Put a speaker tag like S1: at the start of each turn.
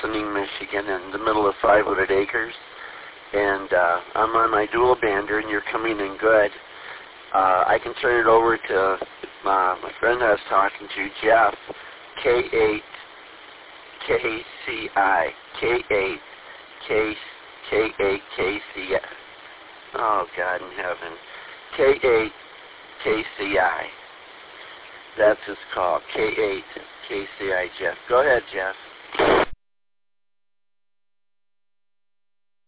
S1: Ossining, Michigan, in the middle of 500 acres. And I'm on my dual bander, and you're coming in good. I can turn it over to my friend I was talking to, Jeff, K8KCI, K8KCI. Oh, God in heaven. K8KCI. That's his call, K8KCI, Jeff. Go ahead, Jeff.